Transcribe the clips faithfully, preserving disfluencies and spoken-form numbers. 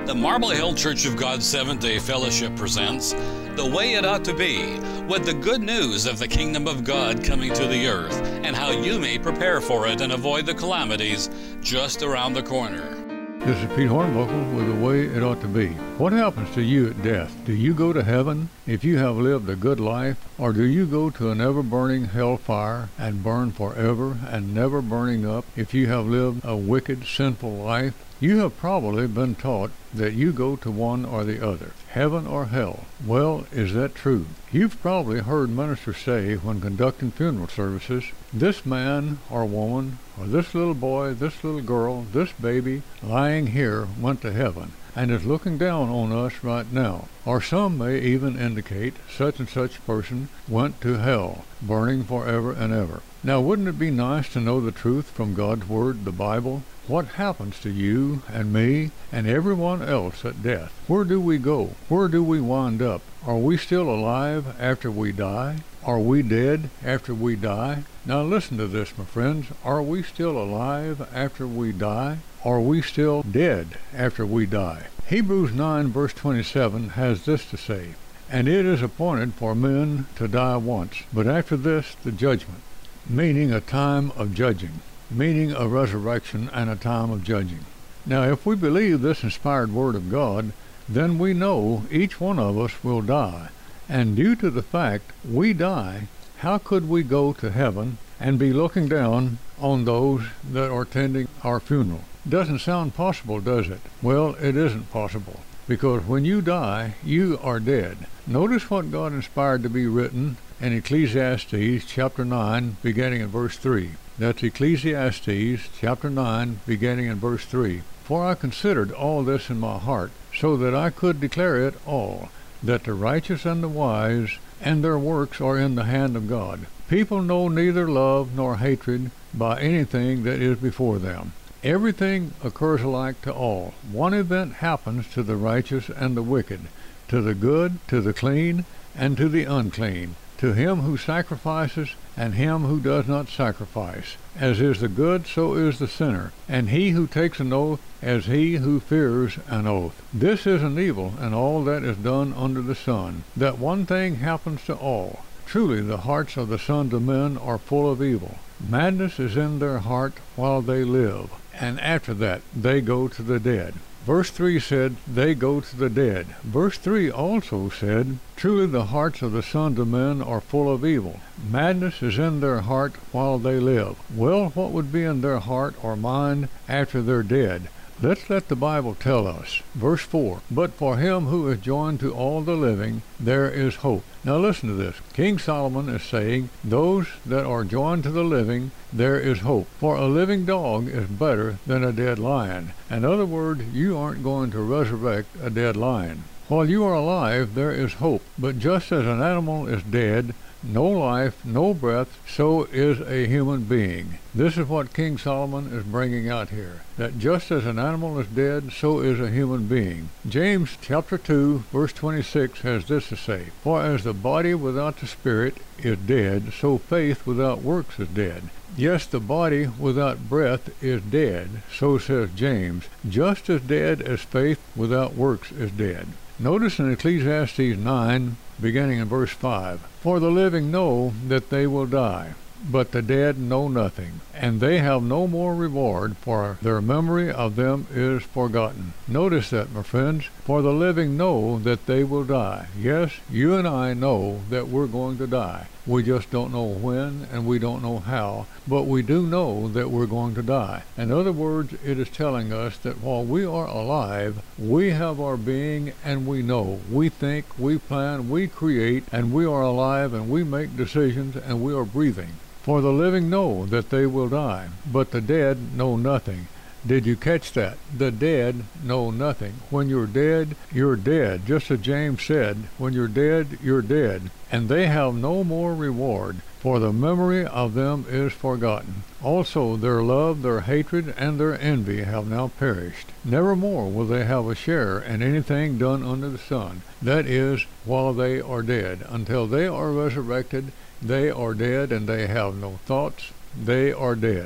The Marble Hill Church of God Seventh-day Fellowship presents The Way It Ought to Be, with the good news of the kingdom of God coming to the earth and how you may prepare for it and avoid the calamities just around the corner. This is Pete Hornbuckle with The Way It Ought to Be. What happens to you at death? Do you go to heaven if you have lived a good life, or do you go to an ever-burning hellfire and burn forever and never burning up if you have lived a wicked, sinful life? You have probably been taught that you go to one or the other, heaven or hell. Well, is that true? You've probably heard ministers say when conducting funeral services, this man or woman, or this little boy, this little girl, this baby lying here went to heaven and is looking down on us right now. Or some may even indicate such and such person went to hell, burning forever and ever. Now, wouldn't it be nice to know the truth from God's Word, the Bible? What happens to you and me and everyone else at death? Where do we go? Where do we wind up? Are we still alive after we die? Are we dead after we die? Now listen to this, my friends. Are we still alive after we die? Are we still dead after we die? Hebrews nine verse twenty-seven has this to say, "And it is appointed for men to die once, but after this the judgment," meaning a time of judging, meaning a resurrection and a time of judging. Now, if we believe this inspired Word of God, then we know each one of us will die. And due to the fact we die, how could we go to heaven and be looking down on those that are attending our funeral? Doesn't sound possible, does it? Well, it isn't possible, because when you die, you are dead. Notice what God inspired to be written in Ecclesiastes chapter nine, beginning in verse three. That's Ecclesiastes chapter nine, beginning in verse three. "For I considered all this in my heart, so that I could declare it all, that the righteous and the wise and their works are in the hand of God. People know neither love nor hatred by anything that is before them. Everything occurs alike to all. One event happens to the righteous and the wicked, to the good, to the clean, and to the unclean, to him who sacrifices and him who does not sacrifice. As is the good, so is the sinner, and he who takes an oath as he who fears an oath. This is an evil in all that is done under the sun, that one thing happens to all. Truly the hearts of the sons of men are full of evil. Madness is in their heart while they live, and after that they go to the dead." Verse three said, "They go to the dead." Verse three also said, "Truly the hearts of the sons of men are full of evil. Madness is in their heart while they live." Well, what would be in their heart or mind after they're dead? Let's let the Bible tell us. Verse four, "But for him who is joined to all the living, there is hope." Now listen to this. King Solomon is saying, those that are joined to the living, there is hope. For a living dog is better than a dead lion. In other words, you aren't going to resurrect a dead lion. While you are alive, there is hope. But just as an animal is dead, no life, no breath, so is a human being. This is what King Solomon is bringing out here, that just as an animal is dead, so is a human being. James chapter two, verse twenty-six has this to say, "For as the body without the spirit is dead, so faith without works is dead. Yes, the body without breath is dead, so says James, just as dead as faith without works is dead." Notice in Ecclesiastes nine, beginning in verse five, "For the living know that they will die, but the dead know nothing, and they have no more reward, for their memory of them is forgotten." Notice that, my friends. For the living know that they will die. Yes, you and I know that we're going to die. We just don't know when, and we don't know how, but we do know that we're going to die. In other words, it is telling us that while we are alive, we have our being, and we know. We think, we plan, we create, and we are alive, and we make decisions, and we are breathing. "For the living know that they will die, but the dead know nothing." Did you catch that? The dead know nothing. When you're dead, you're dead. Just as James said, when you're dead, you're dead. "And they have no more reward, for the memory of them is forgotten. Also their love, their hatred, and their envy have now perished. Nevermore will they have a share in anything done under the sun. That is, while they are dead. Until they are resurrected, they are dead, and they have no thoughts. They are dead."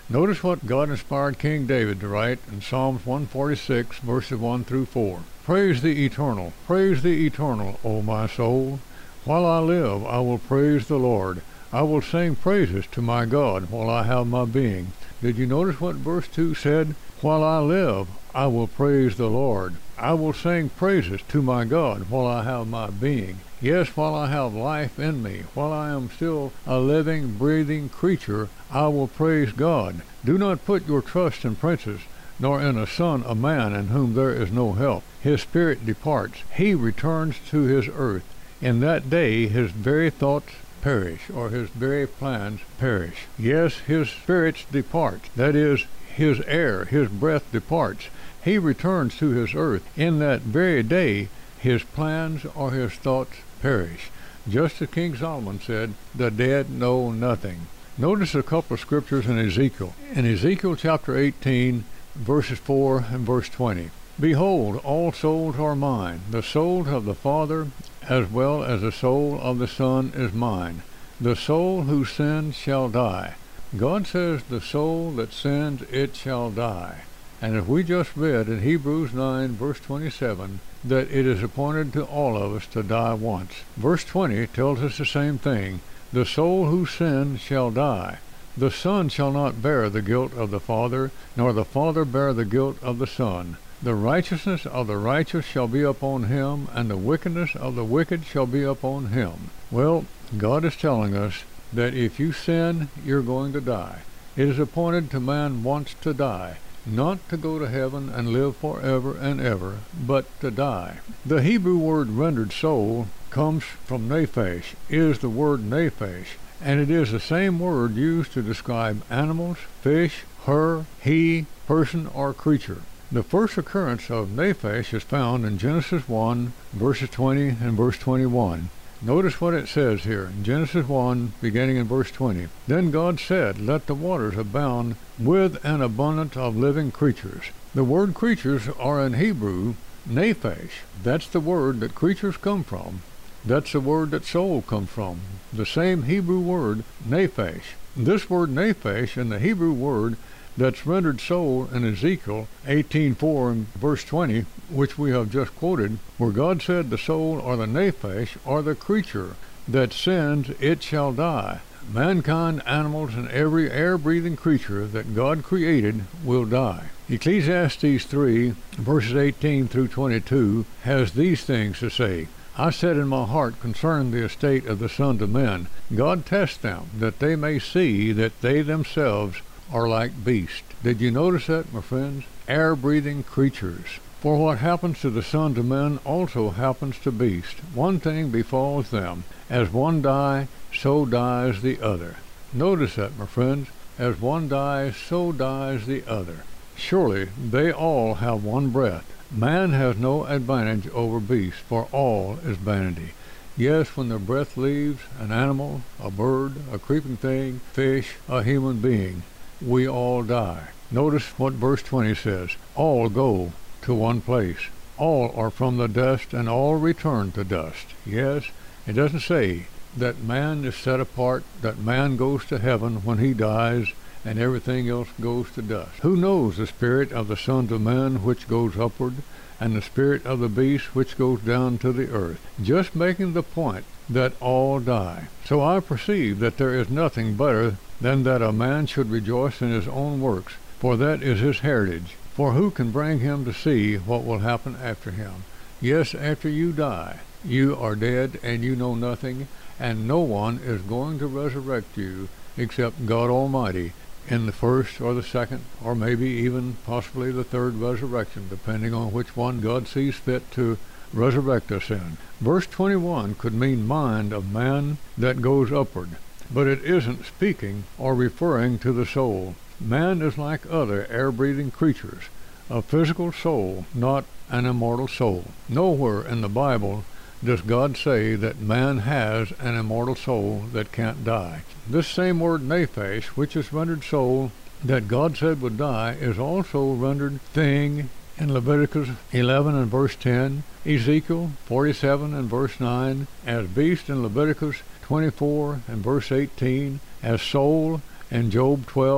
Notice what God inspired King David to write in Psalms one forty-six, verses one through four. Praise the Eternal, praise the Eternal, O my soul. While I live, I will praise the Lord. I will sing praises to my God while I have my being. Did you notice what verse two said? While I live, I will praise the Lord. I will sing praises to my God while I have my being. Yes, while I have life in me, while I am still a living, breathing creature, I will praise God. Do not put your trust in princes, nor in a son of man in whom there is no help. His spirit departs. He returns to his earth. In that day his very thoughts perish, or his very plans perish. Yes, his spirits depart. That is, his air, his breath departs. He returns to his earth. In that very day his plans or his thoughts perish. Just as King Solomon said, the dead know nothing. Notice a couple of scriptures in Ezekiel. In Ezekiel chapter eighteen, verses four and verse twenty. Behold, all souls are mine. The soul of the Father as well as the soul of the Son is mine. The soul who sins shall die. God says the soul that sins, it shall die. And if we just read in Hebrews nine, verse twenty-seven, that it is appointed to all of us to die once. Verse twenty tells us the same thing. The soul who sins shall die. The Son shall not bear the guilt of the Father, nor the Father bear the guilt of the Son. The righteousness of the righteous shall be upon him, and the wickedness of the wicked shall be upon him. Well, God is telling us that if you sin, you're going to die. It is appointed to man once to die, not to go to heaven and live forever and ever, but to die. The Hebrew word rendered soul comes from nephesh, is the word nephesh, and it is the same word used to describe animals, fish, her, he, person, or creature. The first occurrence of nephesh is found in Genesis one, verses twenty and verse twenty-one. Notice what it says here in Genesis one, beginning in verse twenty. Then God said, let the waters abound with an abundance of living creatures. The word creatures are in Hebrew nephesh. That's the word that creatures come from. That's the word that soul comes from. The same Hebrew word, nephesh. This word nephesh in the Hebrew word that's rendered soul in Ezekiel eighteen four and verse twenty, which we have just quoted, where God said the soul or the nephesh or the creature that sins, it shall die. Mankind, animals, and every air-breathing creature that God created will die. Ecclesiastes three, verses eighteen through twenty-two, has these things to say. I said in my heart concerning the estate of the sons of men, God tests them, that they may see that they themselves are like beasts. Did you notice that, my friends? Air-breathing creatures. For what happens to the sons of men also happens to beasts. One thing befalls them. As one dies, so dies the other. Notice that, my friends. As one dies, so dies the other. Surely they all have one breath. Man has no advantage over beasts, for all is vanity. Yes, when the breath leaves an animal, a bird, a creeping thing, fish, a human being, we all die. Notice what verse twenty says. All go to one place. All are from the dust, and all return to dust. Yes, it doesn't say that man is set apart, that man goes to heaven when he dies, and everything else goes to dust. Who knows the spirit of the sons of men which goes upward, and the spirit of the beast which goes down to the earth? Just making the point that all die. So I perceive that there is nothing better than that a man should rejoice in his own works, for that is his heritage. For who can bring him to see what will happen after him? Yes, after you die, you are dead and you know nothing, and no one is going to resurrect you except God Almighty in the first or the second, or maybe even possibly the third resurrection, depending on which one God sees fit to resurrect us in. Verse twenty-one could mean mind of man that goes upward, but it isn't speaking or referring to the soul. Man is like other air-breathing creatures, a physical soul, not an immortal soul. Nowhere in the Bible does God say that man has an immortal soul that can't die. This same word nephesh, which is rendered soul, that God said would die, is also rendered thing in Leviticus eleven and verse ten, Ezekiel forty-seven and verse nine, as beast in Leviticus twenty-four and verse eighteen, as soul in Job twelve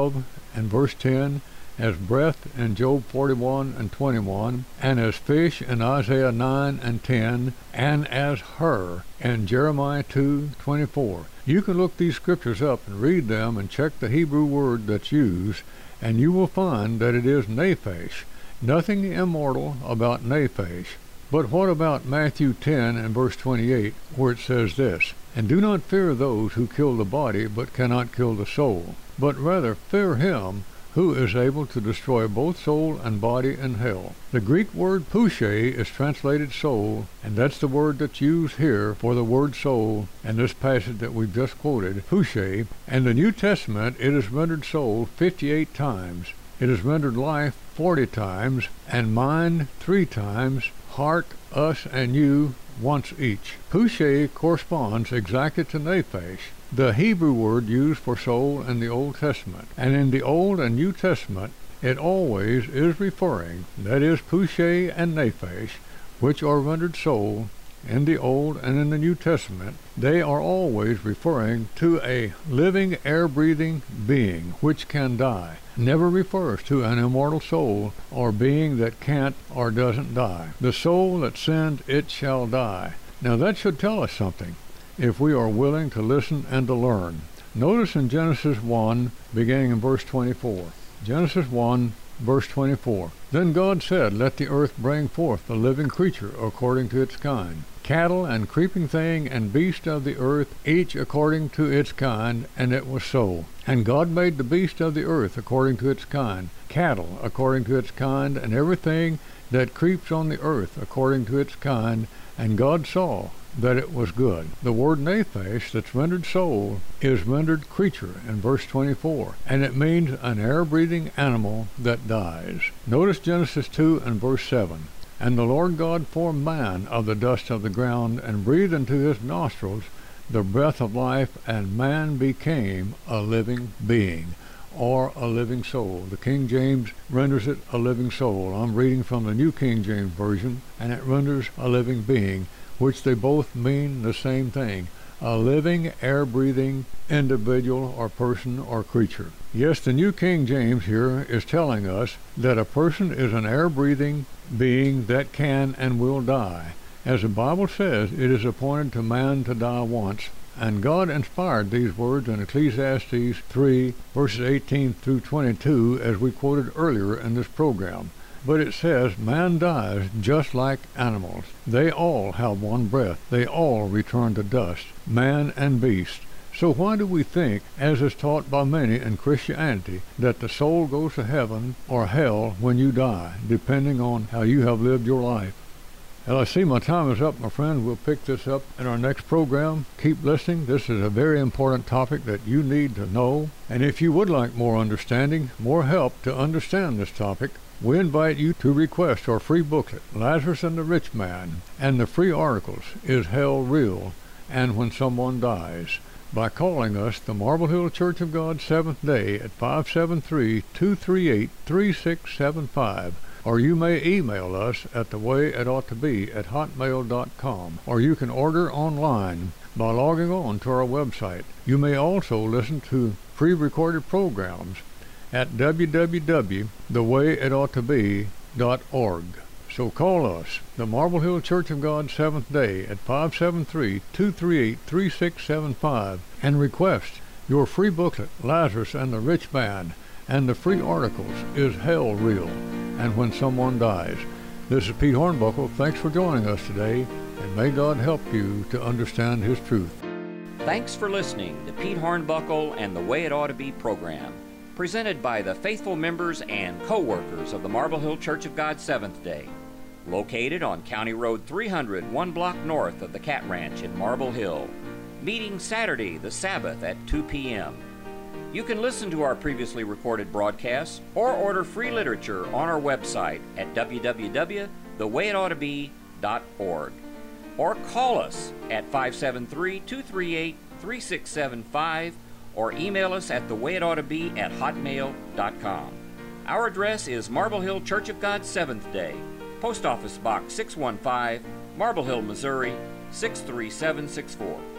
and verse ten, as breath in Job forty-one and twenty-one, and as fish in Isaiah nine and ten, and as her in Jeremiah two twenty-four. You can look these scriptures up and read them and check the Hebrew word that's used, and you will find that it is nephesh. Nothing immortal about nephesh. But what about Matthew ten and verse twenty-eight, where it says this, "And do not fear those who kill the body, but cannot kill the soul, but rather fear him who is able to destroy both soul and body in hell." The Greek word pushe is translated soul, and that's the word that's used here for the word soul in this passage that we've just quoted, pushe. In the New Testament, it is rendered soul fifty-eight times. It is rendered life forty times, and mind three times, heart, us, and you once each. Pushe corresponds exactly to nephesh, the Hebrew word used for soul in the Old Testament. And in the Old and New Testament, it always is referring, that is, pushe and nephesh, which are rendered soul in the Old and in the New Testament, they are always referring to a living, air-breathing being which can die. Never refers to an immortal soul or being that can't or doesn't die. The soul that sinned, it shall die. Now that should tell us something, if we are willing to listen and to learn. Notice in Genesis one, beginning in verse twenty-four. Genesis one, verse twenty-four. Then God said, "Let the earth bring forth a living creature according to its kind, cattle and creeping thing and beast of the earth, each according to its kind, and it was so. And God made the beast of the earth according to its kind, cattle according to its kind, and everything that creeps on the earth according to its kind, and God saw that it was good." The word nephesh that's rendered soul is rendered creature in verse twenty-four, and it means an air-breathing animal that dies. Notice Genesis two and verse seven. "And the Lord God formed man of the dust of the ground, and breathed into his nostrils the breath of life, and man became a living being," or a living soul. The King James renders it a living soul. I'm reading from the New King James Version, and it renders a living being, which they both mean the same thing, a living, air-breathing individual or person or creature. Yes, the New King James here is telling us that a person is an air-breathing being that can and will die. As the Bible says, it is appointed to man to die once, and God inspired these words in Ecclesiastes three, verses eighteen through twenty-two, as we quoted earlier in this program. But it says, man dies just like animals. They all have one breath. They all return to dust, man and beast. So why do we think, as is taught by many in Christianity, that the soul goes to heaven or hell when you die, depending on how you have lived your life? Well, I see my time is up, my friend. We'll pick this up in our next program. Keep listening. This is a very important topic that you need to know. And if you would like more understanding, more help to understand this topic, we invite you to request our free booklet, Lazarus and the Rich Man, and the free articles, Is Hell Real? And When Someone Dies, by calling us, the Marble Hill Church of God Seventh Day, at five seven three, two three eight, three six seven five. Or you may email us at the way it ought to be at hotmail dot com, or you can order online by logging on to our website. You may also listen to pre-recorded programs at w w w dot the way it ought to be dot org. So call us, the Marble Hill Church of God Seventh Day, at five seven three, two three eight, three six seven five, and request your free booklet, Lazarus and the Rich Man, and the free articles, Is Hell Real? And When Someone Dies. This is Pete Hornbuckle. Thanks for joining us today, and may God help you to understand His truth. Thanks for listening to Pete Hornbuckle and the Way It Ought to Be program, presented by the faithful members and co-workers of the Marble Hill Church of God Seventh Day, located on County Road three hundred, one block north of the Cat Ranch in Marble Hill, meeting Saturday the Sabbath at two p m You can listen to our previously recorded broadcasts or order free literature on our website at w w w dot the way it ought to be dot org, or call us at five seven three, two three eight, three six seven five, or email us at the way it ought to be at hotmail dot com. Our address is Marble Hill Church of God Seventh Day, Post Office Box six one five, Marble Hill, Missouri six three seven six four.